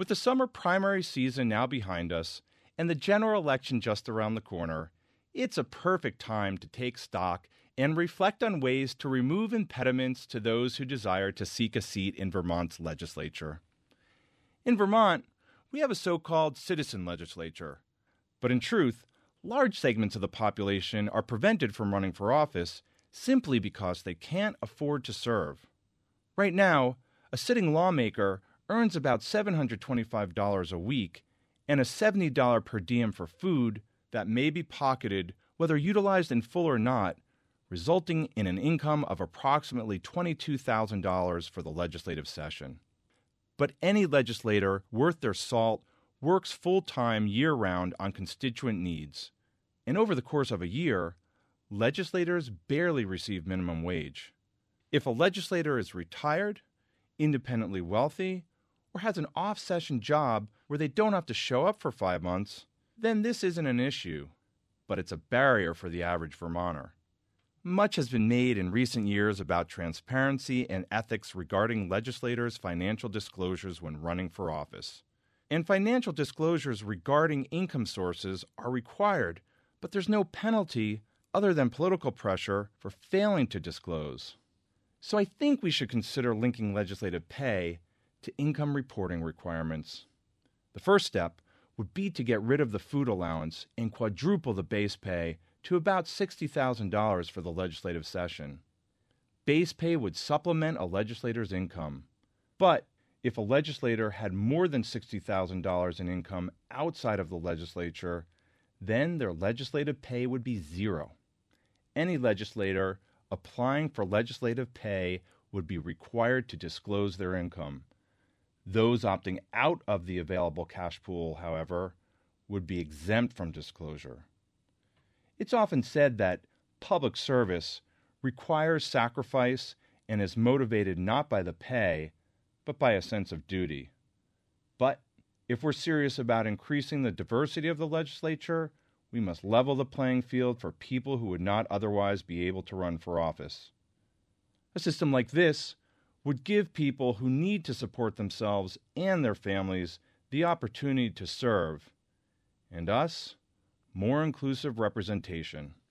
With the summer primary season now behind us and the general election just around the corner, it's a perfect time to take stock and reflect on ways to remove impediments to those who desire to seek a seat in Vermont's legislature. In Vermont, we have a so-called citizen legislature, but in truth, large segments of the population are prevented from running for office simply because they can't afford to serve. Right now, a sitting lawmaker earns about $725 a week and a $70 per diem for food that may be pocketed, whether utilized in full or not, resulting in an income of approximately $22,000 for the legislative session. But any legislator worth their salt works full-time year-round on constituent needs, and over the course of a year, legislators barely receive minimum wage. If a legislator is retired, independently wealthy, or has an off-session job where they don't have to show up for 5 months, then this isn't an issue, but it's a barrier for the average Vermonter. Much has been made in recent years about transparency and ethics regarding legislators' financial disclosures when running for office. And financial disclosures regarding income sources are required, but there's no penalty other than political pressure for failing to disclose. So I think we should consider linking legislative pay to income reporting requirements. The first step would be to get rid of the food allowance and quadruple the base pay to about $60,000 for the legislative session. Base pay would supplement a legislator's income. But if a legislator had more than $60,000 in income outside of the legislature, then their legislative pay would be zero. Any legislator applying for legislative pay would be required to disclose their income. Those opting out of the available cash pool, however, would be exempt from disclosure. It's often said that public service requires sacrifice and is motivated not by the pay, but by a sense of duty. But if we're serious about increasing the diversity of the legislature, we must level the playing field for people who would not otherwise be able to run for office. A system like this would give people who need to support themselves and their families the opportunity to serve, and us more inclusive representation.